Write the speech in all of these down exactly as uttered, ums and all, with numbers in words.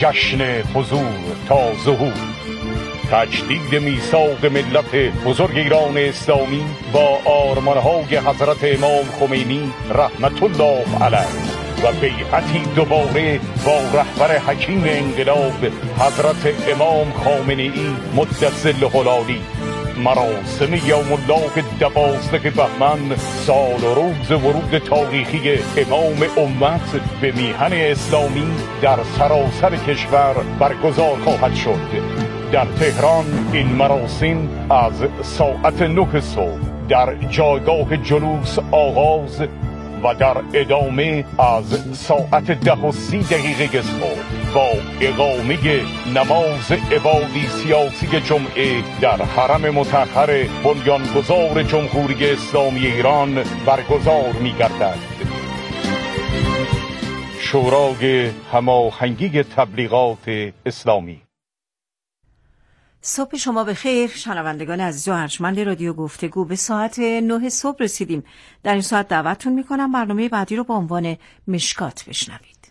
جشن حضور تا ظهور. تجدید میثاق ملت بزرگ ایران اسلامی با آرمان‌های حضرت امام خمینی رحمت الله علیه و بیعتی دوباره با رهبر حکیم انقلاب حضرت امام خامنه‌ای مدظله العالی. مراسم یوم الله دوازده بهمن، سال و روز ورود تاریخی امام امت به میهن اسلامی در سراسر کشور برگزار خواهد شد. در تهران این مراسم از ساعت نه صبح در جایگاه جلوس آغاز و در ادامه از ساعت ده و سی دقیقه صبح با اقامه نماز عبادی سیاسی جمعه در حرم مطهر بنیانگذار جمهوری اسلامی ایران برگزار می‌گردد. شورای هماهنگی تبلیغات اسلامی. صبح شما بخیر شنوندگان عزیز و ارجمند رادیو گفتگو. به ساعت نه صبح رسیدیم. در این ساعت دعوتتون میکنم برنامه بعدی رو با عنوان مشکات بشنوید.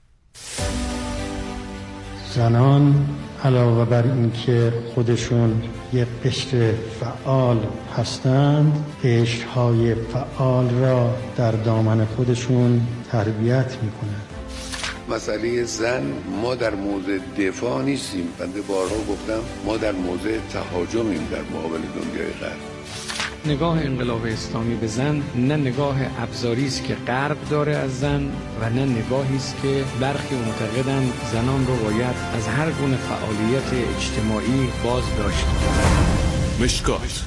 زنان علاوه بر این که خودشون یک قشر فعال هستند، قشرهای فعال را در دامن خودشون تربیت میکنند. مسئله زن، ما در موضع دفاع نیستیم. بنده بارها گفتم ما در موضع تهاجمیم در مقابل دنیای غرب. نگاه انقلاب اسلامی به زن نه نگاه ابزاری است که غرب داره از زن و نه نگاهی است که برخی معتقدند زنان رو باید از هر گونه فعالیت اجتماعی باز داشت. مشکات.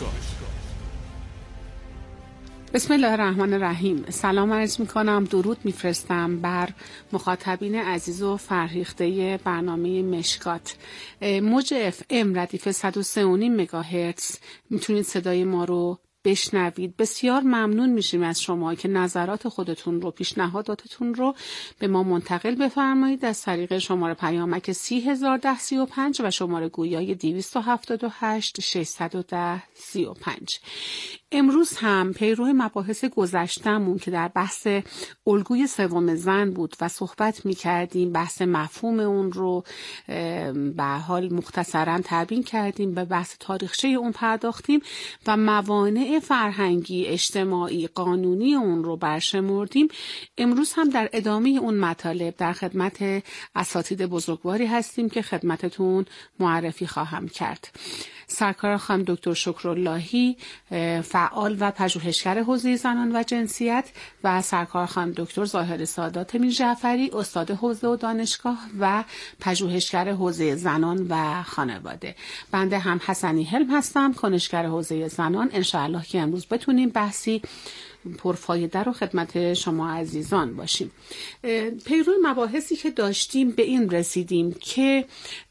بسم الله الرحمن الرحیم. سلام عرض می کنم، درود میفرستم بر مخاطبین عزیز و فرهیخته برنامه مشکات. موج اف ام ردیف صد و سه و نیم مگاهرتز میتونید صدای ما رو بشنوید. بسیار ممنون میشیم از شما که نظرات خودتون رو، پیشنهاداتتون رو به ما منتقل بفرمایید از طریق شماره پیامک سی هزار ده سی و پنج و شماره گویای دویست و هفتاد و هشت ششصد و ده سی و پنج. امروز هم پیرو مباحث گذشتمون که در بحث الگوی سوم زن بود و صحبت می‌کردیم، بحث مفهوم اون رو به حال مختصراً تبیین کردیم، به بحث تاریخچه اون پرداختیم و موانع فرهنگی، اجتماعی، قانونی اون رو برشمردیم. امروز هم در ادامه اون مطالب در خدمت اساتید بزرگواری هستیم که خدمتتون معرفی خواهم کرد. سرکار خانم دکتر شکراللهی، فعال و پژوهشگر حوزه زنان و جنسیت، و سرکار خانم دکتر ظاهر سادات میر جعفری، استاد حوزه و دانشگاه و پژوهشگر حوزه زنان و خانواده. بنده هم حسنی حلم هستم، کنشگر حوزه زنان. انشاءالله که امروز بتونیم بحثی پرفایده رو خدمت شما عزیزان باشیم. پیرو مباحثی که داشتیم به این رسیدیم که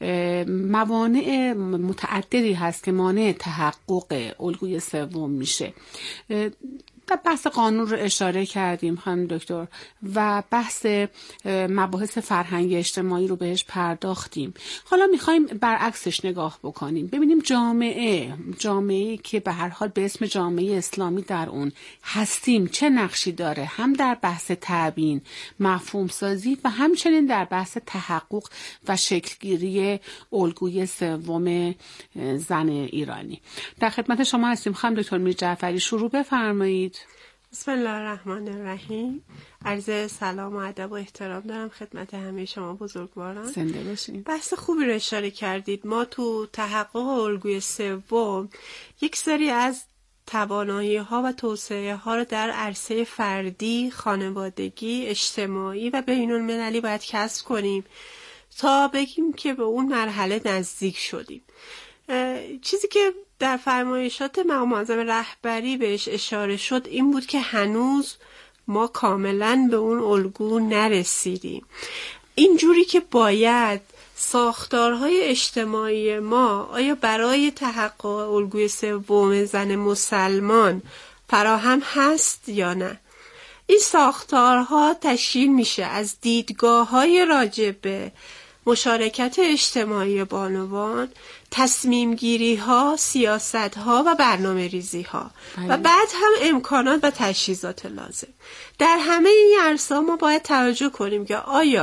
موانع متعددی هست که مانع تحقق الگوی سوم میشه. در بحث قانون رو اشاره کردیم خانم دکتر و بحث مباحث فرهنگی اجتماعی رو بهش پرداختیم. حالا میخوایم برعکسش نگاه بکنیم، ببینیم جامعه جامعه‌ای که به هر حال به اسم جامعه اسلامی در اون هستیم چه نقشی داره، هم در بحث تبیین، مفهوم سازی و همچنین در بحث تحقق و شکلگیری الگوی سوم زن ایرانی. در خدمت شما هستیم خانم دکتر میر جعفری، شروع بفرمایید. بسم الله الرحمن الرحیم. عرض سلام و ادب و احترام دارم خدمت همه شما بزرگواران. زنده باشید. بحث خوبی رو اشاره کردید. ما تو تحقق الگوی سوم یک سری از توانایی ها و توسعه ها رو در عرصه فردی، خانوادگی، اجتماعی و بین المللی باید کسب کنیم تا بگیم که به اون مرحله نزدیک شدیم. چیزی که در فرمایشات مقام معظم رهبری بهش اشاره شد این بود که هنوز ما کاملا به اون الگو نرسیدیم. اینجوری که باید ساختارهای اجتماعی ما آیا برای تحقق الگوی سوم زن مسلمان فراهم هست یا نه؟ این ساختارها تشکیل میشه از دیدگاه‌های راجع به مشارکت اجتماعی بانوان، تصمیم گیری ها، سیاست ها و برنامه ریزی ها و بعد هم امکانات و تجهیزات لازم. در همه این عرصه‌ها ما باید توجه کنیم که آیا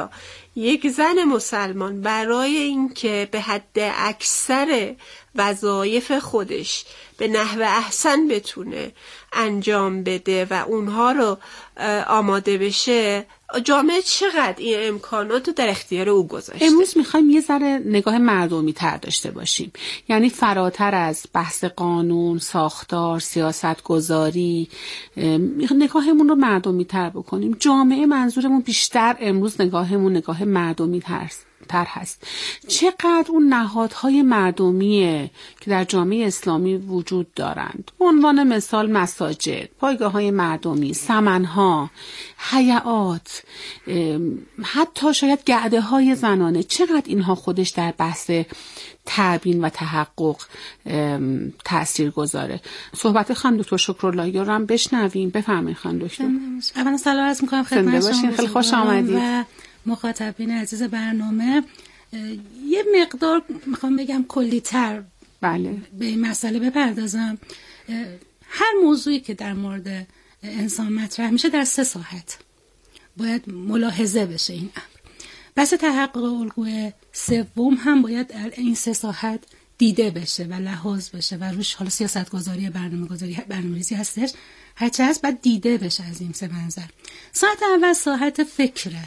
یک زن مسلمان برای اینکه به حد اکثر وظایف خودش به نحو احسن بتونه انجام بده و اونها رو آماده بشه، جامعه چقدر این امکانات رو در اختیار او گذاشته؟ امروز میخوایم یه ذره نگاه مردمی تر داشته باشیم، یعنی فراتر از بحث قانون، ساختار، سیاست گذاری، نگاهمون رو مردمی تر بکنیم. جامعه منظورمون بیشتر امروز نگاهمون نگاه مردمی تر تر هست. چقدر اون نهادهای مردمیه که در جامعه اسلامی وجود دارند، به عنوان مثال مساجد، پایگاه‌های مردمی، سمنها، حیات، حتی شاید گرده‌های زنانه، چقدر اینها خودش در بحث تبیین و تحقق تأثیر گذاره. صحبت خانم دکتر شکراللهی رو هم بشنویم. بفرمایید خانم دکتر. اولا سلام عرض می‌کنم خدمت شما، خیلی خوش آمدید و مخاطبین عزیز برنامه. یه مقدار میخوام بگم کلی‌تر بله به این مسئله بپردازم. هر موضوعی که در مورد انسان مطرح میشه در سه ساحت باید ملاحظه بشه این امر. بحث تحقق الگوی سوم هم باید در این سه ساحت دیده بشه و لحاظ بشه و روش حالا سیاست گذاری، برنامه گذاری، برنامه‌ریزی هستش، هرچه هست باید دیده بشه از این سه منظر. ساحت اول ساحت فکره،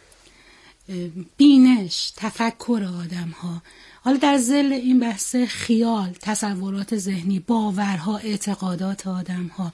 بینش، تفکر آدم ها. حالا در ظل این بحث خیال، تصورات ذهنی، باورها، اعتقادات آدم ها،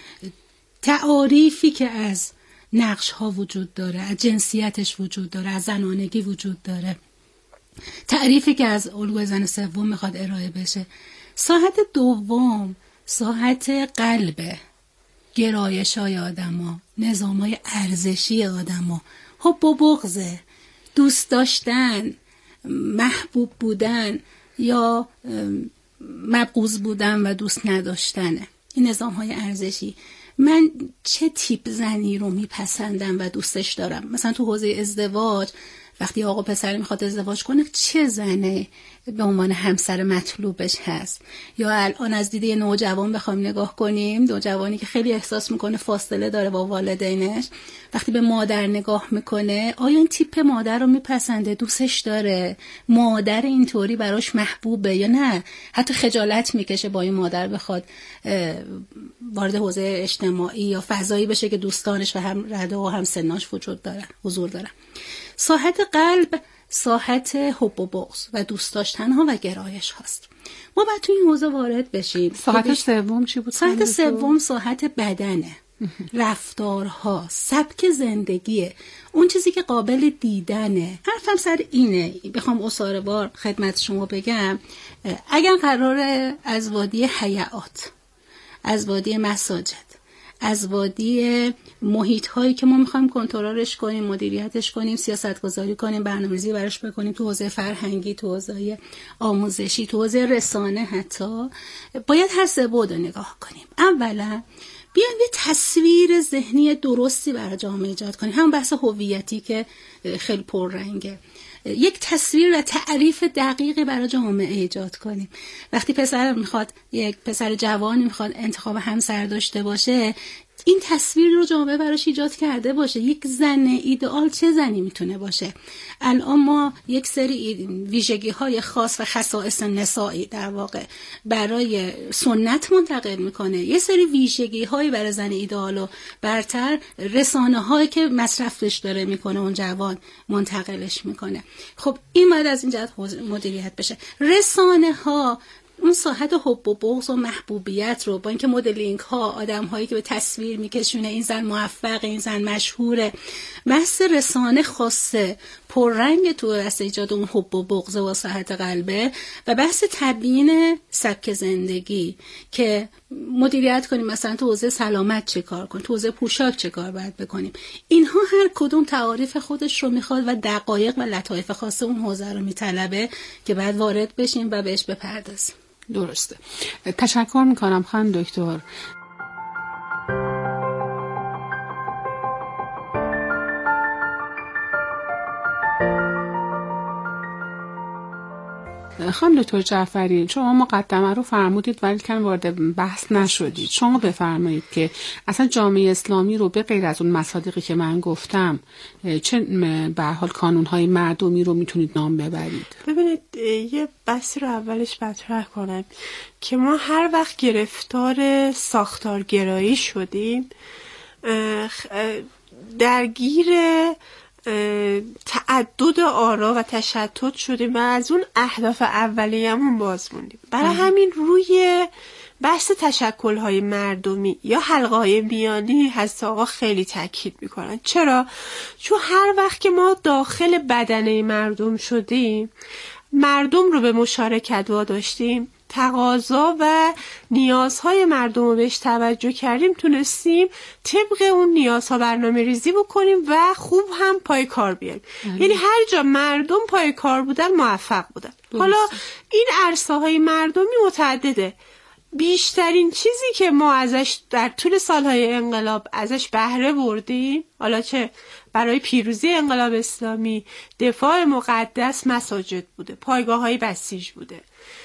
تعاریفی که از نقش ها وجود داره، از جنسیتش وجود داره، از زنانگی وجود داره، تعریفی که از الگوی زن سوم میخواد ارائه بشه. ساحت دوم ساحت قلبه، گرایش های آدم ها، نظام های ارزشی آدم ها، حب و بغضه، دوست داشتن، محبوب بودن یا مبغوض بودن و دوست نداشتنه. این نظام های ارزشی. من چه تیپ زنی رو میپسندم و دوستش دارم؟ مثلا تو حوزه ازدواج وقتی آقا پسر میخواد ازدواج کنه چه زنه به عنوان همسر مطلوبش هست؟ یا الان از دیده نوجوان بخوایم نگاه کنیم، نوجوانی که خیلی احساس میکنه فاصله داره با والدینش، وقتی به مادر نگاه میکنه آیا این تیپ مادر رو میپسنده، دوستش داره، مادر اینطوری براش محبوبه یا نه حتی خجالت میکشه با این مادر بخواد وارد حوزه اجتماعی یا فضایی بشه که دوستانش و هم رده و هم سناش وجود دارن، حضور دارن. ساحت قلب ساحت حب و بغض و دوست داشتن ها و گرایش هاست. ما باید تو این حوزه وارد بشیم. ساحت سوم چی بود؟ ساحت سوم ساحت بدنه، رفتارها، سبک زندگیه، اون چیزی که قابل دیدنه. حرفم سر اینه، بخوام اصاره‌وار خدمت شما بگم، اگر قراره از وادی حیات، از وادی مساجد، از وادی محیط هایی که ما میخوایم کنترلش کنیم، مدیریتش کنیم، سیاست گذاری کنیم، برنامه‌ریزی براش بکنیم، تو حوزه فرهنگی، تو حوزه آموزشی، تو حوزه رسانه، حتی باید هر سه بعد نگاه کنیم. اولا بیایم یه تصویر ذهنی درستی برای جامعه ایجاد کنیم، همون بحث هویتی که خیلی پررنگه. یک تصویر و تعریف دقیقی برای جامعه ایجاد کنیم. وقتی پسر میخواد، یک پسر جوانی میخواد انتخاب همسر داشته باشه، این تصویر رو جامعه براش ایجاد کرده باشه. یک زن ایدئال چه زنی میتونه باشه؟ الان ما یک سری ویژگی های خاص و خصائص نسایی در واقع برای سنت منتقل میکنه، یه سری ویژگی هایی برای زن ایدئال و برتر رسانه هایی که مصرفش داره میکنه اون جوان منتقلش میکنه. خب این باید از این جهت مدیریت بشه. رسانه ها اون ساحت حب و بغض و محبوبیت رو با اینکه مدلینگ ها، آدم هایی که به تصویر میکشونه این زن موفق، این زن مشهوره، بحث رسانه خاصه پررنگ تو بحث ایجاد اون حب و بغض و ساحت قلبه و بحث تبیین سبک زندگی که مدیریت کنیم. مثلا تو حوزه سلامت چه کار کنیم، تو حوزه پوشاک چه کار باید بکنیم. اینها هر کدوم تعاریف خودش رو میخواد و دقایق و لطایف خاص اون حوزه رو میطلبه که بعد وارد بشیم و بهش بپردازیم. درسته. تشکر میکنم خانم دکتر. خانم دکتر جعفری، شما مقدمه رو فرمودید ولی کن وارد بحث نشدید. شما بفرمایید که اصلا جامعه اسلامی رو به غیر از اون مصادیقی که من گفتم چه به هر حال کانون‌های مردمی رو میتونید نام ببرید؟ ببینید، یه بحثی رو اولش مطرح کنم که ما هر وقت گرفتار ساختارگرایی شدیم درگیر تعدد آرا و تشتت شدیم و از اون اهداف اولیه‌مون باز موندیم. برای همین روی بحث تشکل‌های مردمی یا حلقه‌های میانی هست آقا خیلی تاکید میکنن. چرا؟ چون هر وقت که ما داخل بدنه مردم شدیم، مردم رو به مشارکت واداشتیم، تقاضا و نیازهای مردم رو بهش توجه کردیم، تونستیم طبق اون نیازها برنامه ریزی بکنیم و خوب هم پای کار بیاریم. یعنی هر جا مردم پای کار بودن موفق بودن. حالا این عرصه های مردمی متعدده. بیشترین چیزی که ما ازش در طول سالهای انقلاب ازش بهره بردیم، حالا چه برای پیروزی انقلاب اسلامی، دفاع مقدس مساجد بوده، پایگاه های بسیج بوده،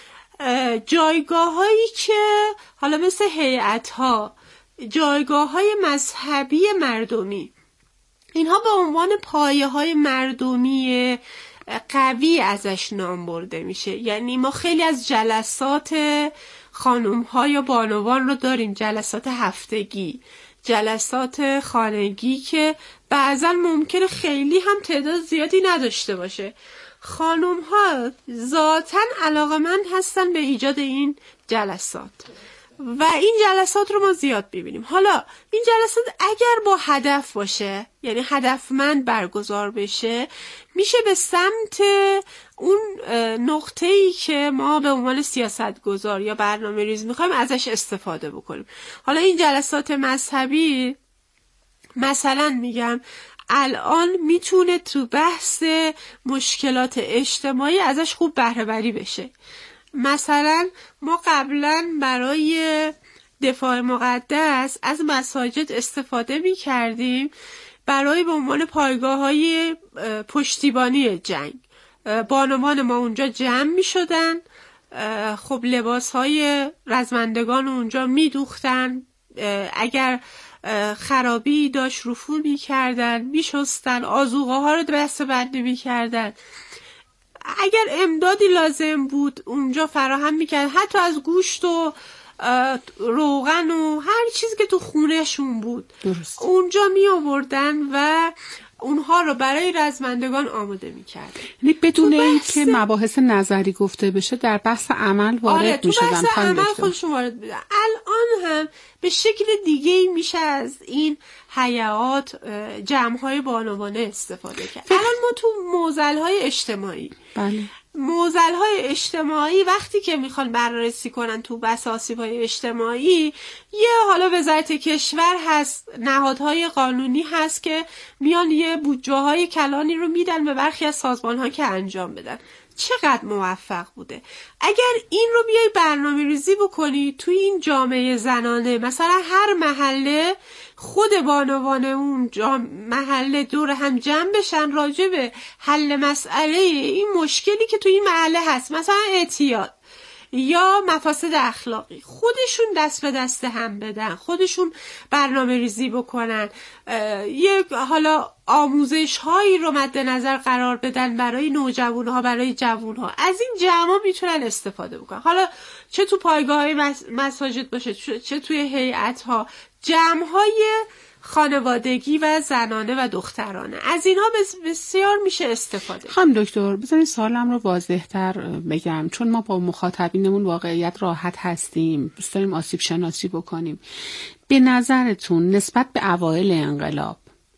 جایگاه هایی که حالا مثل هیئت ها، جایگاه های مذهبی مردمی، اینها به عنوان پایه های مردمی قوی ازش نام برده میشه. یعنی ما خیلی از جلسات خانوم ها یا بانوان رو داریم، جلسات هفتگی، جلسات خانگی که بعضا ممکنه خیلی هم تعداد زیادی نداشته باشه. خانوم ها ذاتاً علاقه‌مند هستن به ایجاد این جلسات و این جلسات رو ما زیاد ببینیم. حالا این جلسات اگر با هدف باشه، یعنی هدفمند برگزار بشه، میشه به سمت اون نقطه‌ای که ما به عنوان سیاستگزار یا برنامه ریز میخوایم ازش استفاده بکنیم. حالا این جلسات مذهبی مثلا میگم الان میتونه تو بحث مشکلات اجتماعی ازش خوب بهره بری بشه. مثلا ما قبلا برای دفاع مقدس از مساجد استفاده میکردیم برای به عنوان پایگاه های پشتیبانی جنگ. بانوان ما اونجا جمع میشدن، خب لباس های رزمندگان اونجا میدوختن، اگر خرابی داشت رفو میکردن، میشستن، آذوقه ها رو دسته بندی میکردن، اگر امدادی لازم بود اونجا فراهم میکرد، حتی از گوشت و روغن و هر چیزی که تو خونهشون بود درست. اونجا می آوردن و اونها رو برای رزمندگان آماده میکردن. یعنی بدون اینکه مباحث نظری گفته بشه در بحث عمل وارد آره، میشدن. تو بحث عمل خودشون وارد میشدن. الان هم به شکل دیگه میشه از این هیئات، جمع‌های بانوانه استفاده کرد. الان ما تو معضل‌های اجتماعی، بله، معضل‌های اجتماعی وقتی که میخوان بررسی کنن تو بحث آسیب‌های اجتماعی، یه حالا وزارت کشور هست، نهادهای قانونی هست که میان یه بودجه‌های کلانی رو میدن به برخی از سازمان‌ها که انجام بدن. چقدر موفق بوده. اگر این رو بیای برنامه ریزی بکنی توی این جامعه زنانه، مثلا هر محله خود بانوان اون محله دور هم جمع بشن راجع به حل مسئله این مشکلی که توی این محله هست، مثلا اعتیاد یا مفاسد اخلاقی، خودشون دست به دست هم بدن، خودشون برنامه ریزی بکنن، یک حالا آموزش هایی رو مد نظر قرار بدن برای نوجوان ها، برای جوان ها، از این جمع میتونن استفاده بکنن. حالا چه تو پایگاه های مساجد باشه، چه توی هیئت ها، جمع های خانوادگی و زنانه و دخترانه، از اینها بسیار میشه استفاده. خانم دکتر بذارید سوالم رو واضح‌تر بگم، چون ما با مخاطبینمون واقعیت راحت هستیم، دوست داریم آسیب شناسی بکنیم. به نظرتون نسبت به اوایل انقلاب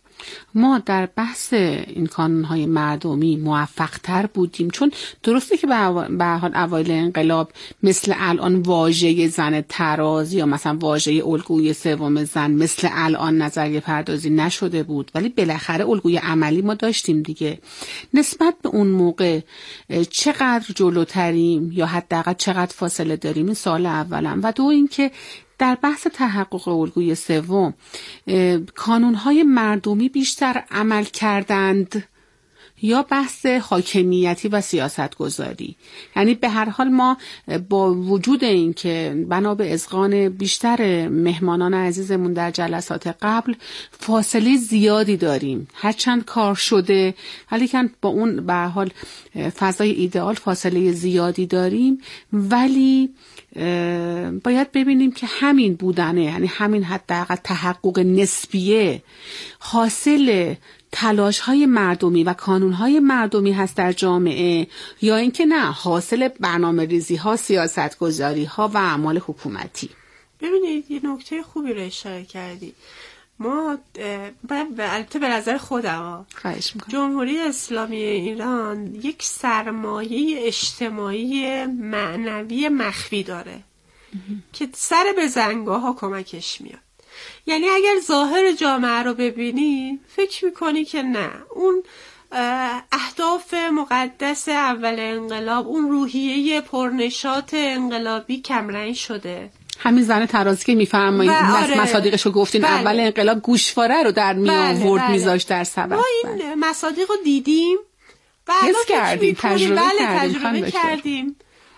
ما در بحث این کانون‌های مردمی موفق‌تر بودیم؟ چون درسته که به حال اوایل انقلاب مثل الان واژه زن تراز یا مثلا واژه الگوی سوم زن مثل الان نظریه پردازی نشده بود، ولی بالاخره الگوی عملی ما داشتیم دیگه. نسبت به اون موقع چقدر جلوتریم یا حداقل چقدر فاصله داریم؟ این سوال اولم. و دو اینکه در بحث تحقق الگوی سوم کانون‌های مردمی بیشتر عمل کردند یا بحث حاکمیتی و سیاست گذاری. یعنی به هر حال ما با وجود این که بنا به اذعان بیشتر مهمانان عزیزمون در جلسات قبل فاصله زیادی داریم، هرچند کار شده ولی که با اون به هر حال فضای ایدئال فاصله زیادی داریم، ولی باید ببینیم که همین بودنه، یعنی همین حداقل تحقق نسبیه حاصل تلاش های مردمی و کانون های مردمی هست در جامعه، یا اینکه نه حاصل برنامه ریزی ها، سیاست گذاری ها و اعمال حکومتی. ببینید یه نکته خوبی رو اشاره کردی. ما البته به نظر خودم جمهوری اسلامی ایران یک سرمایه اجتماعی معنوی مخفی داره که سر به زنگاه ها کمکش میاد. یعنی اگر ظاهر جامعه رو ببینی فکر میکنی که نه، اون اهداف مقدس اول انقلاب، اون روحیه پرنشاط انقلابی کمرنگ شده. همین زن ترازی که میفرمایید آره. مصادیقش رو گفتین بله. اول انقلاب گوشواره رو در می آورد بله. میذاشت در سبد. ما این مصادیق رو دیدیم و حس کردیم، تجربه بله کردیم, تجربه کردیم.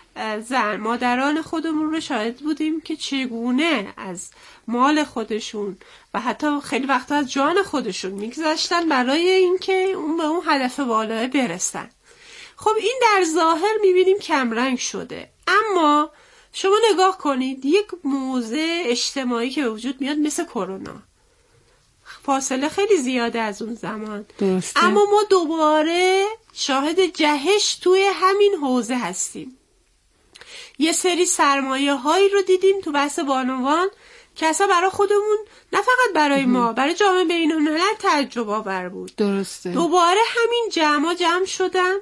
زن مادران خودمون رو شاهد بودیم که چگونه از مال خودشون و حتی خیلی وقتا از جان خودشون میگذاشتن برای اینکه اون به اون هدف بالای برسن. خب این در ظاهر میبینیم کمرنگ شده، اما شما نگاه کنید یک موضع اجتماعی که به وجود میاد مثل کرونا، فاصله خیلی زیاده از اون زمان درسته. اما ما دوباره شاهد جهش توی همین حوزه هستیم. یه سری سرمایه هایی رو دیدیم تو بحث بانوان که اصلا برای خودمون نه فقط برای ما، برای جامعه بین‌الملل تعجب آور بود. درسته. دوباره همین جمع جمع شدن،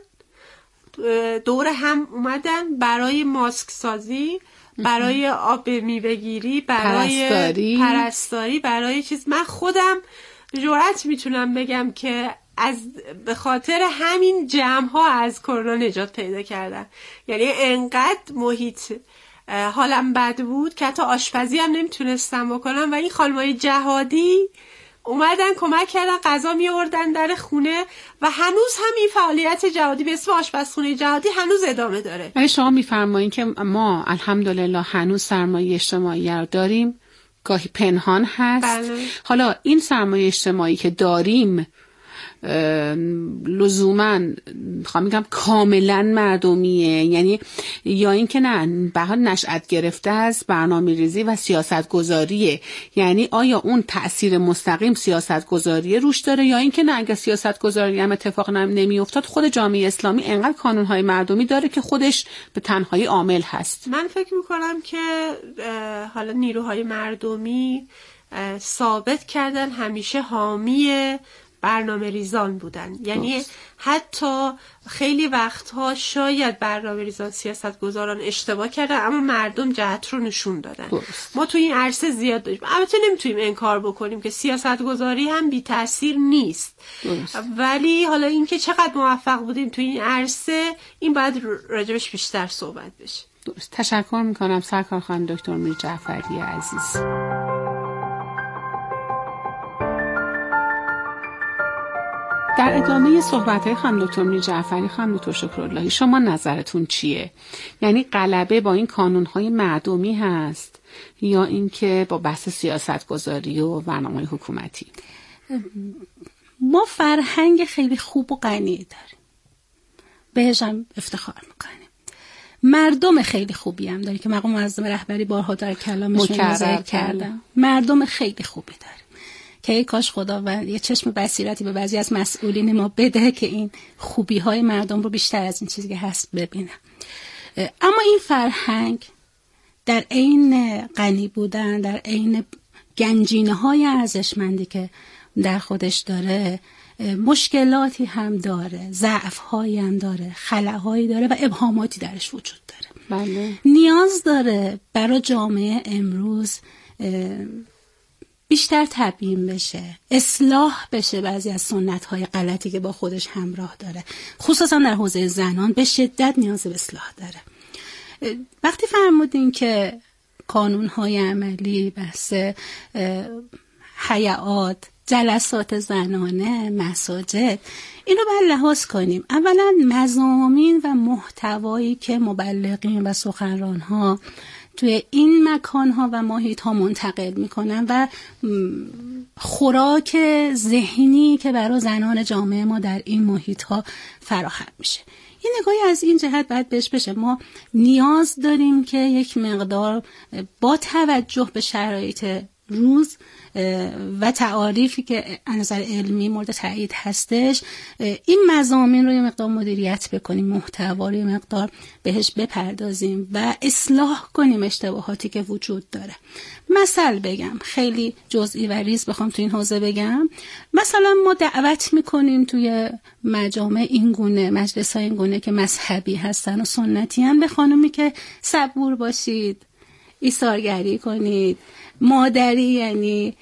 دور هم اومدن برای ماسک سازی، برای آب میوه‌گیری، برای پرستاری. پرستاری برای چیز. من خودم جرأت میتونم بگم که از به خاطر همین جمع ها از کرونا نجات پیدا کردم. یعنی انقدر محیط حالم بد بود که حتی آشپزی هم نمیتونستم بکنم و این خانمای جهادی اومدن کمک کردن، غذا می آوردن در خونه و هنوز هم این فعالیت جهادی به اسم آشپزخونه جهادی هنوز ادامه داره. یعنی شما میفرمایید که ما الحمدلله هنوز سرمایه اجتماعی رو داریم، گاهی پنهان هست. بله. حالا این سرمایه اجتماعی که داریم لزوما میخوام میگم کاملا مردمیه، یعنی یا اینکه نه به حال نشأت گرفته از برنامه‌ریزی و سیاست گذاریه. یعنی آیا اون تأثیر مستقیم سیاست گذاریه روش داره، یا اینکه نه اگه سیاست گذاری هم اتفاق نمیافتاد خود جامعه اسلامی انقدر کانونهای مردمی داره که خودش به تنهایی عامل هست. من فکر میکنم که حالا نیروهای مردمی ثابت کردن همیشه حامی برنامه ریزان بودن. یعنی دوست. حتی خیلی وقتها شاید برنامه ریزان سیاست گذاران اشتباه کردن اما مردم جهت رو نشون دادن. دوست. ما تو این عرصه زیاد داریم. البته نمیتونیم انکار بکنیم که سیاست گذاری هم بی تأثیر نیست. دوست. ولی حالا اینکه چقدر موفق بودیم تو این عرصه این باید راجبش بیشتر صحبت بشه. درست. تشکر میکنم سرکار خانم دکتر میر جعفری عزیز. در ادامه صحبت‌های خانم دکتر میر جعفری، خانم دکتر شکراللهی، شما نظرتون چیه؟ یعنی غلبه با این کانون‌های مردمی هست یا اینکه با بحث سیاست‌گذاری و برنامه‌های حکومتی؟ ما فرهنگ خیلی خوب و غنی داریم، بهش هم افتخار می‌کنیم. مردم خیلی خوبی هم داریم که مقام معظم رهبری بارها در کلامشون ذکر کردم. مردم خیلی خوبی داریم که ای کاش خداوند یه چشم بصیرتی به بعضی از مسئولین ما بده که این خوبی های مردم رو بیشتر از این چیزی که هست ببینن. اما این فرهنگ در عین غنی بودن، در عین گنجینه های ارزشمندی که در خودش داره، مشکلاتی هم داره، ضعف هایی هم داره، خلاهایی داره و ابهاماتی درش وجود داره. بله. نیاز داره برای جامعه امروز بیشتر تبیین بشه، اصلاح بشه بعضی از سنت‌های غلطی که با خودش همراه داره، خصوصا در حوزه زنان به شدت نیاز به اصلاح داره. وقتی فرمودین که قانون‌های عملی، بحث حیات، جلسات زنانه، مساجد، اینو باید لحاظ کنیم. اولا مضامین و محتوایی که مبلغین و سخنران‌ها توی این مکان‌ها و محیط‌ها منتقل می‌کنن و خوراک ذهنی که برای زنان جامعه ما در این محیط‌ها فراهم میشه. یه نگاهی از این جهت باید بهش بشه. ما نیاز داریم که یک مقدار با توجه به شرایط روز و تعاریفی که از نظر علمی مورد تایید هستش این مضامین رو یه مقدار مدیریت بکنیم، محتوا رو یه مقدار بهش بپردازیم و اصلاح کنیم اشتباهاتی که وجود داره. مثل بگم، خیلی جزئی و ریز بخوام تو این حوزه بگم، مثلا ما دعوت میکنیم توی مجامع این گونه، مجلس های این گونه که مذهبی هستن و سنتی هستن، به خانومی که صبور باشید، ایثارگری کنید. مادری یعنی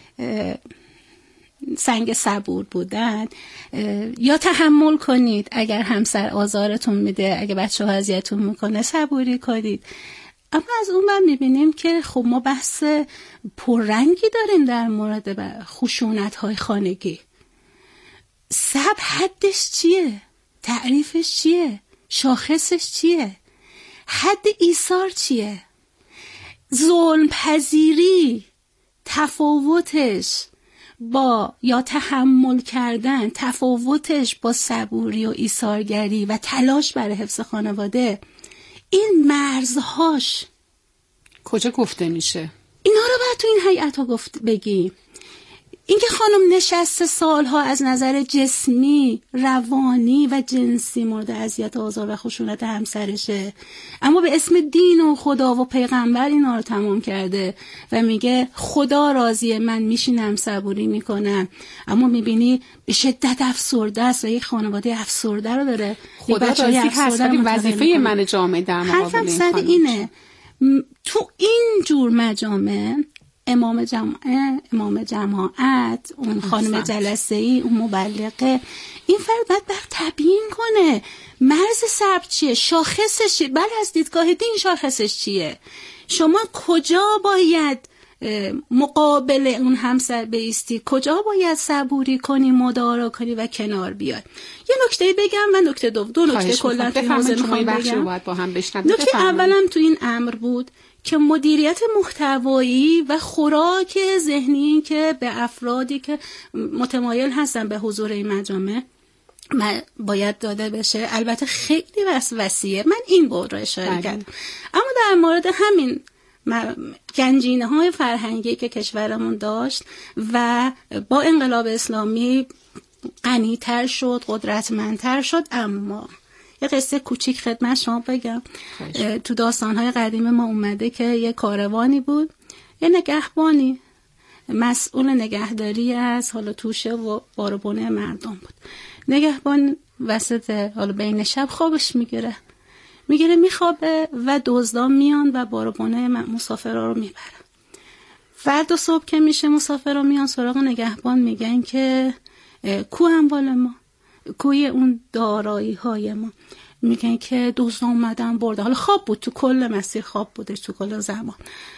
سنگ صبور بودن، یا تحمل کنید اگر همسر آزارتون میده، اگر بچه ها اذیتتون میکنه صبوری کنید. اما از اون من میبینیم که خب ما بحث پررنگی داریم در مورد خشونت های خانگی. صبر حدش چیه؟ تعریفش چیه؟ شاخصش چیه؟ حد ایثار چیه؟ ظلم پذیری تفاوتش با یا تحمل کردن تفاوتش با صبوری و ایثارگری و تلاش برای حفظ خانواده، این مرزهاش کجا گفته میشه؟ اینا رو باید تو این هیئت ها گفت بگیم. اینکه خانم نشسته سالها از نظر جسمی، روانی و جنسی مورد اذیت و آزار و خشونت همسرشه، اما به اسم دین و خدا و پیغمبر اینا رو تمام کرده و میگه خدا راضیه، من میشینم صبوری میکنم. اما میبینی به شدت افسرده است و یک خانواده افسرده رو داره. خدا راضی هست ولی وظیفه من جامعه در مقابل این خانم اینه. تو این جور مجامع امام جماعت، امام جماعت، اون خانم جلسه‌ای، اون مبلغه، این فرد باید بر تبیین کنه مرز صبر چیه، شاخصش چیه. بله از دیدگاه دین شاخصش چیه، شما کجا باید مقابل اون همسر بایستی، کجا باید صبوری کنی، مدارا کنی و کنار بیای. یه نکته بگم و نکته دو دو نکته کلا تو حوزه میخوام بگم. نکته اولم تو این امر بود که مدیریت محتوایی و خوراک ذهنی که به افرادی که متمایل هستن به حضور این مجامع باید داده بشه. البته خیلی وسیعه، من این بود رو اشاره کردم. اما در مورد همین گنجینه های فرهنگی که کشورمون داشت و با انقلاب اسلامی غنی‌تر شد، قدرتمندتر شد. اما یه قصه کوچیک خدمت شما بگم. تو داستان‌های قدیم ما اومده که یه کاروانی بود، یه نگهبانی مسئول نگهداری از حالا توشه و باربونه مردم بود. نگهبان وسط حالا بین شب خوابش میگیره میگیره میخوابه و دزدان میان و باربونه مسافرها رو میبرن. فردا صبح که میشه مسافرها میان سراغ نگهبان، میگن که کو اموال ما، کوی اون دارایی های ما. میگن که دزدان اومدن بردن. حالا خواب بود، تو کل مسیر خواب بودش، تو کل زمان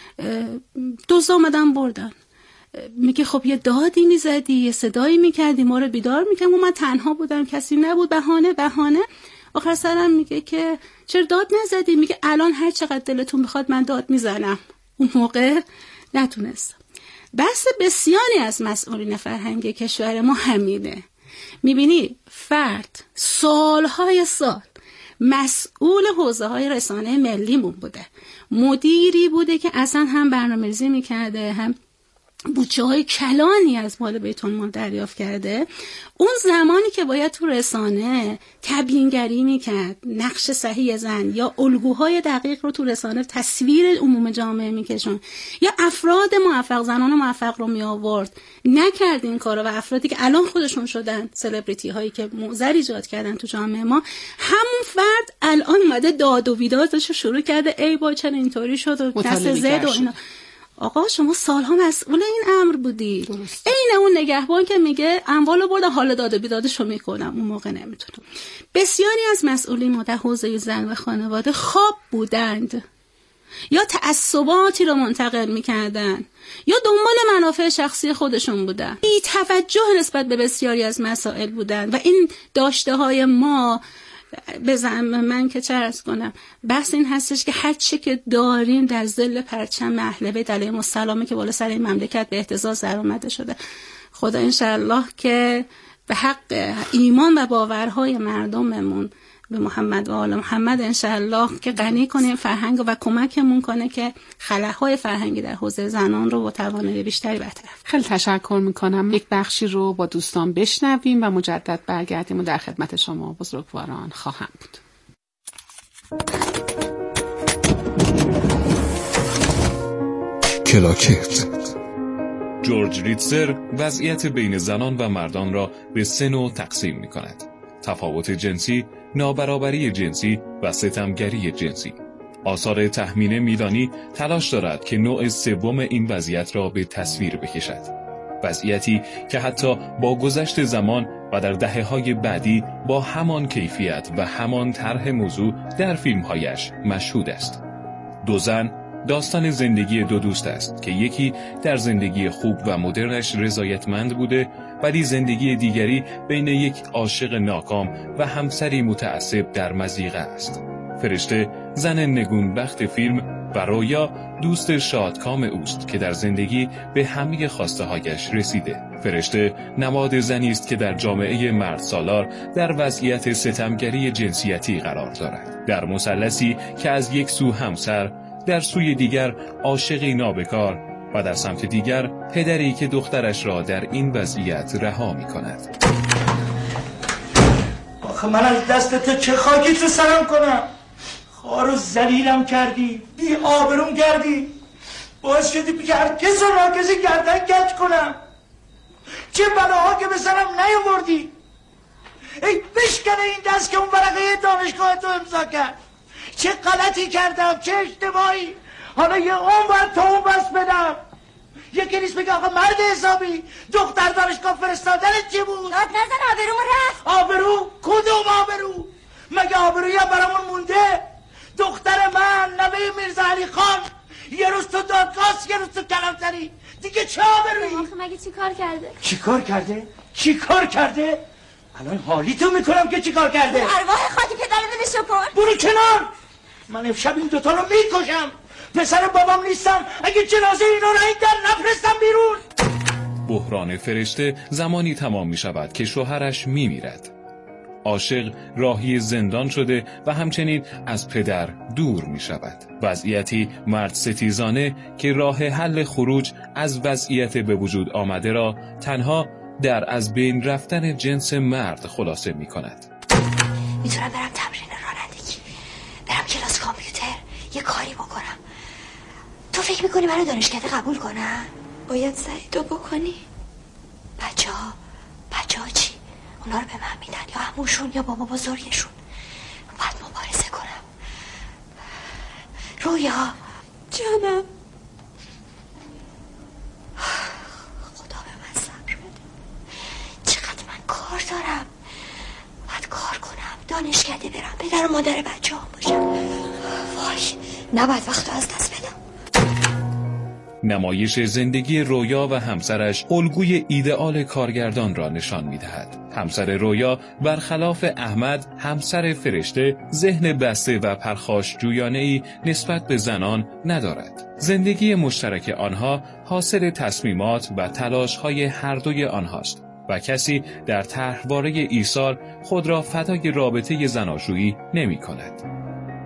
دزدان اومدن بردن. میگه خب یه دادی میزدی، یه صدایی میکردی، ما رو بیدار میکردم و من تنها بودم، کسی نبود. بهانه بهانه آخر سرم میگه که چرا داد نزدی؟ میگه الان هر چقدر دلتون بخواد من داد میزنم. اون موقع نتونستم. بحث بسیاری از مسئولین فرهنگی کشور ما همینه. میبینی فرد سالهای سال مسئول حوزه های رسانه ملیمون بوده، مدیری بوده که اصلا هم برنامه‌ریزی میکرده، هم بودجه های کلانی از مال بیت المال دریافت کرده. اون زمانی که باید تو رسانه تبیینگری میکرد، نقش صحیح زن یا الگوهای دقیق رو تو رسانه تصویر عموم جامعه میکشون یا افراد موفق، زنان موفق رو می آورد، نکرد این کارو. و افرادی که الان خودشون شدن سلبریتی هایی که معضل ایجاد کردن تو جامعه ما، همون فرد الان اومده داد و بیدادش شروع کرده، ای با چرا اینطوری شد و دست زد و اینا. آقا شما سالها مسئول این امر بودی. این اون نگهبان که میگه اموالو بردن، حالا داد و بیدادشو میکنم، اون موقع نمیتونم. بسیاری از مسئولین ما در حوزه زن و خانواده خواب بودند یا تعصباتی رو منتقل میکردن یا دنبال منافع شخصی خودشون بودن، بی توجه نسبت به بسیاری از مسائل بودن و این داشته های ما به زعم من که چه عرض کنم، بحث این هستش که هر چه که داریم در ظل پرچم اهل بیت علیهم السلام که بالا سر این مملکت به اهتزاز در اومده شده. خدا انشاءالله که به حق ایمان و باورهای مردممون به محمد و آل محمد انشاءالله که غنی کنیم فرهنگ و کمکمون کنه که خلاهای فرهنگی در حوزه زنان رو با توانایی بیشتری برطرف. خیلی تشکر میکنم. یک بخشی رو با دوستان بشنویم و مجدد برگردیم و در خدمت شما بزرگواران خواهم بود. کلاکت. جورج ریتزر وضعیت بین زنان و مردان را به سه نوع تقسیم می‌کند: تفاوت جنسی، نابرابری جنسی و ستمگری جنسی. آثار تخمین میلانی تلاش دارد که نوع سوم این وضعیت را به تصویر بکشد. وضعیتی که حتی با گذشت زمان و در دهه‌های بعدی با همان کیفیت و همان طرح موضوع در فیلم‌هایش مشهود است. دو زن داستان زندگی دو دوست است که یکی در زندگی خوب و مدرنش رضایتمند بوده، ولی زندگی دیگری بین یک عاشق ناکام و همسری متعصب در مضیقه است. فرشته زن نگونبخت فیلم و رویا دوست شادکام اوست که در زندگی به همه خواسته هایش رسیده. فرشته نماد زنی است که در جامعه مرد سالار در وضعیت ستمگری جنسیتی قرار دارد. در مثلثی که از یک سو همسر، در سوی دیگر عاشقی نابکار و در سمت دیگر پدری که دخترش را در این وضعیت رها می کند. آخه من از دست تو چه خاکی تو سرم کنم؟ خار و ذلیلم کردی، بی آبروم کردی، باعث شدی که هر کس و ناکسی گردن گچ کنم. چه بلاها که به سرم نیاوردی. ای بشکنه این دست که اون ورقه دانشگاه تو امضا کرد. چه غلطی کردم، چه اشتباهی. حالا یه اون باید تو اون بس بدم. یکی نیست بگه آقا مرد حسابی دختر دانشگاه فرستادنت چی بود؟ داد نزن، آبرومون رفت. آبرو؟ کدوم آبرو؟ مگه آبرویی هم برامون مونده؟ دختر من نوه میرزا علی خان یه روز تو دادگاه، یه روز تو کلانتری، دیگه چه آبرویی؟ آخه مگه چی کار کرده؟ چی کار کرده؟ چی کار کرده؟ الان حالی تو میکنم که چی کار کرده؟ ارواح خاطی که داره نمیشه کن. برو کنار. من امشب این دوتا رو میکشم. پسر بابام نیستم اگه جنازه اینا رو این در نفرستم بیرون. بحران فرشته زمانی تمام می شود که شوهرش می میرد. عاشق راهی زندان شده و همچنین از پدر دور می شود. وضعیتی مرد ستیزانه که راه حل خروج از وضعیت به وجود آمده را تنها در از بین رفتن جنس مرد خلاصه می کند. میتونم برم تمرین رانندگی، برم کلاس کامپیوتر، یه کاری بکنم. تو فکر میکنی منو دانشکده قبول کنن؟ باید سعی تو بکنی. بچه ها بچه ها چی؟ اونا رو به من میدن یا عموشون یا بابا بزرگشون. باید مبارزه کنم. رویا جانم، خدا به من صبر بده. چقدر من کار دارم، باید کار کنم، دانشکده برم، پدر و مادر بچه هم باشم. وای نباید وقت رو از دست بدم. نمایش زندگی رویا و همسرش الگوی ایدئال کارگردان را نشان می‌دهد. همسر رویا برخلاف احمد، همسر فرشته، ذهن بسته و پرخاشجویانه‌ای نسبت به زنان ندارد. زندگی مشترک آنها حاصل تصمیمات و تلاش‌های هر دوی آنهاست و کسی در طرحواره ایثار خود را فدای رابطه زناشویی نمی‌کند.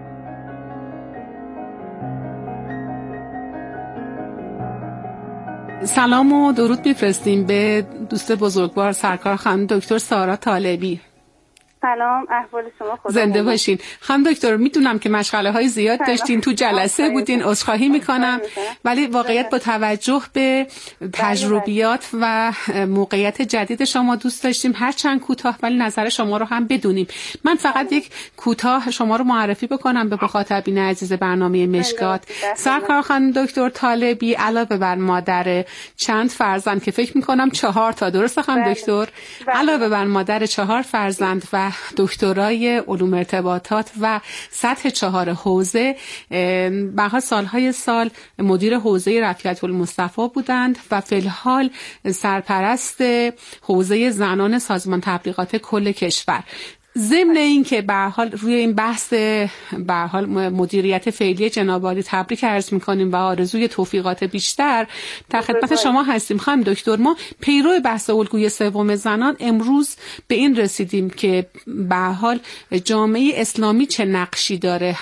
سلام و درود میفرستیم به دوست بزرگوار سرکار خانم دکتر سارا طالبی. سلام، احوال شما؟ خدا زنده باشین. خانم دکتر، میدونم که مشغله های زیاد داشتین، تو جلسه بودین، عذرخواهی میکنم، ولی واقعیت با توجه به تجربیات و موقعیت جدید شما دوست داشتیم هر چند کوتاه ولی نظر شما رو هم بدونیم. من فقط یک کوتاه شما رو معرفی بکنم به مخاطبین عزیز برنامه مشکات. سرکار خانم دکتر طالبی علاوه بر مادر چند فرزند که فکر میکنم چهار تا، درسته خانم دکتر؟ علاوه بر مادر چهار فرزند و دکترای علوم ارتباطات و سطح چهار حوزه. به هر سالهای سال مدیر حوزه رفیعت المصطفی بودند و فی الحال سرپرست حوزه زنان سازمان تبلیغات کل کشور. ضمن این که به هر حال روی این بحث به هر حال مدیریت فعلی جناب عالی تبریک عرض می‌کنیم و آرزوی توفیقات بیشتر در خدمت شما هستیم. خانم دکتر، ما پیرو بحث الگوی سوم زنان امروز به این رسیدیم که به هر حال جامعه اسلامی چه نقشی داره